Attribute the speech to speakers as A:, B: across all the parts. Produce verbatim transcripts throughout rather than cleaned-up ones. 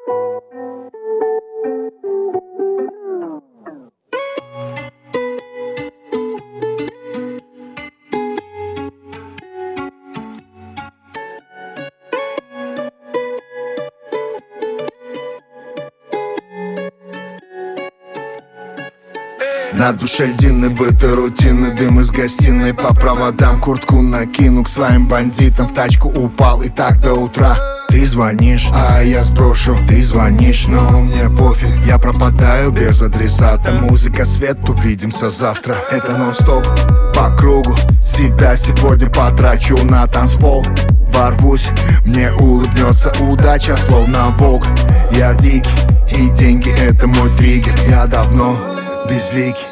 A: На душе льдины, быты, рутины, дым из гостиной. По проводам куртку накину, к своим бандитам в тачку упал, и так до утра. Ты звонишь, а я сброшу. Ты звонишь, но мне пофиг. Я пропадаю без адресата. Музыка, свет, увидимся завтра. Это нон-стоп по кругу. Себя сегодня потрачу на танцпол. Ворвусь, мне улыбнется удача, словно волк. Я дикий, и деньги это мой триггер. Я давно безликий.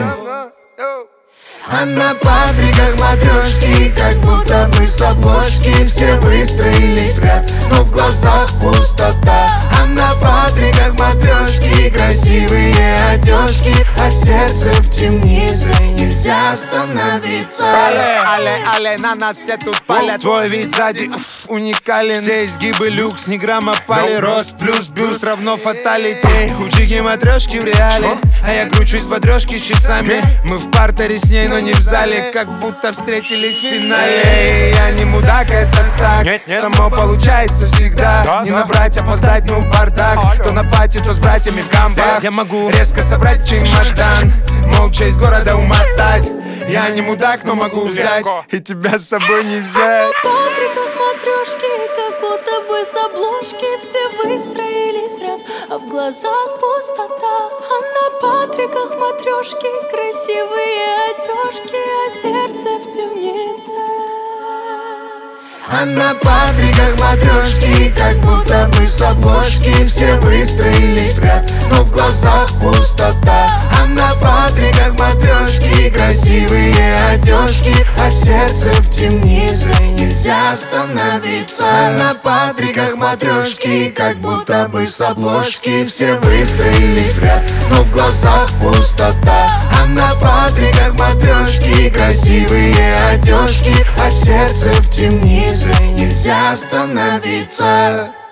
A: А на патриках матрешки, как будто бы с обложки. Все выстроились в ряд, но в глазах пустота. А на патриках матрешки, красивые одежки, а сердце в темнице, нельзя остановиться.
B: Але, але, але, на нас все тут палят. Твой вид сзади, уф, уникален. Все изгибы люкс, ни грамма пали. Рост плюс бюст равно фаталитей. У Джиги матрешки в реале, а я кручусь по трешке часами. Мы в партере с ней, но не в зале, как будто встретились в финале. Я не мудак, это так, нет, нет. Само получается всегда, да, не да. Набрать, опоздать, ну бардак. а, То на пати, то с братьями в камбах. Я могу резко собрать чемодан, молча из города умотать. Я не мудак, но могу взять и тебя с собой не взять.
C: А на патриках матрешки, как будто бы с обложки. Все выстроились в ряд, а в глазах пустота. А на патриках матрешки, красивые одежки, а сердце в темнице.
A: А на патриках матрешки, как будто бы с обложки. Все выстроились в ряд, но в глазах пустота. А на патриках матрешки, красивые одежки, а сердце в темнице, нельзя остановиться. А на патриках матрешки, как будто бы с обложки. Все выстроились в ряд, но в глазах пустота. А на патриках матрешки, красивые одежки, а сердце в темнице, нельзя остановиться.